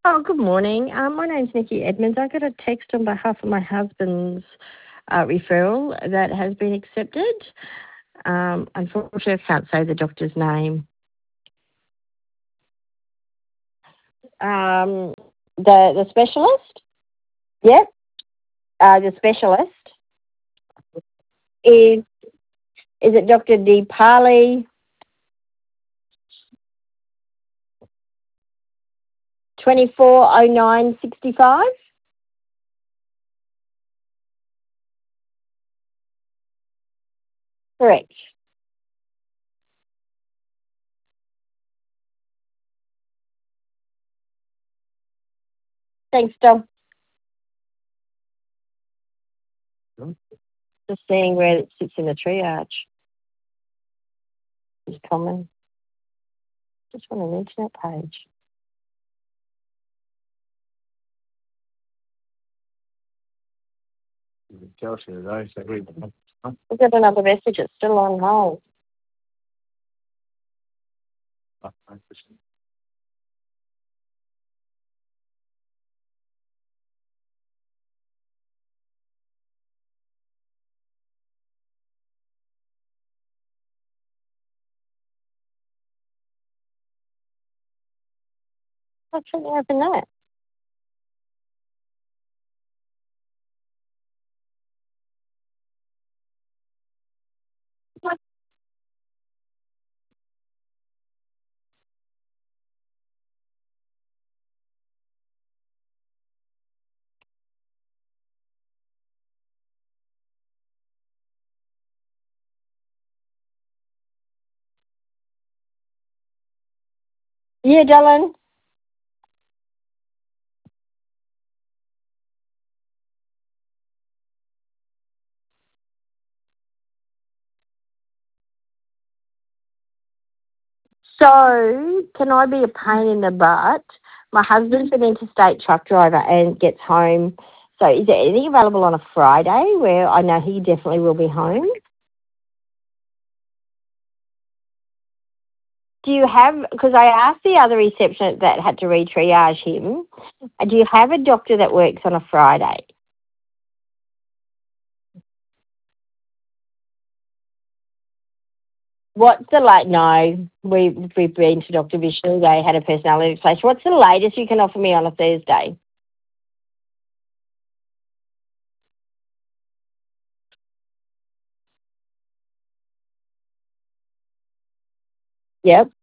Oh, good morning. My name's Nikki Edmonds. I got a text on behalf of my husband's referral that has been accepted. Unfortunately, I can't say the doctor's name. The specialist? Yep. The specialist is is it Dr. Deepali 240965? Correct. Thanks, Dom. Just seeing where it sits in the triage is common. Just on an internet page. We've got another message. It's still on hold. I shouldn't open that. Yeah, Dylan. So, can I be a pain in the butt? My husband's an interstate truck driver and gets home. So, is there anything available on a Friday where I know he definitely will be home? Do you have, because I asked the other receptionist that had to re-triage him, do you have a doctor that works on a Friday? What's the late? No, we've been to Dr. Vishnu. They had a personality place. What's the latest you can offer me on a Thursday? Yep.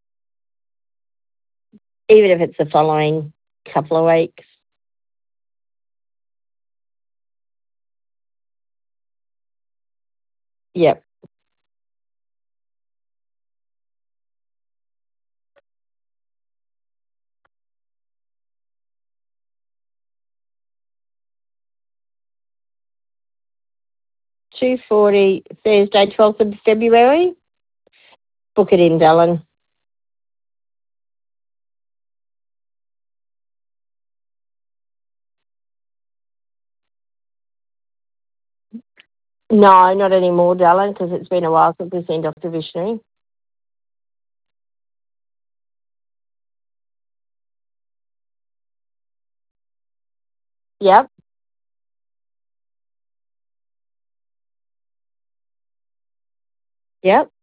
Even if it's the following couple of weeks. Yep. 2:40 Thursday, 12th of February. Book it in, Dylan. No, not anymore, Dylan, because it's been a while since we've seen Dr. Vishnu. Yep. Yep.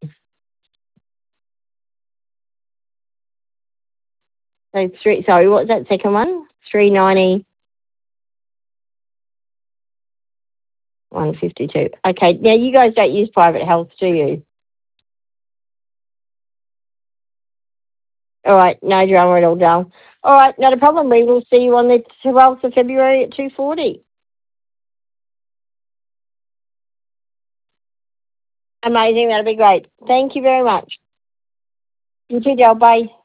So sorry, what was that second one? 390, 152. Okay, now you guys don't use private health, do you? All right, no drama at all, Dal. All right, not a problem. We will see you on the 12th of February at 2:40. Amazing, that'll be great. Thank you very much. You too, Dal. Bye.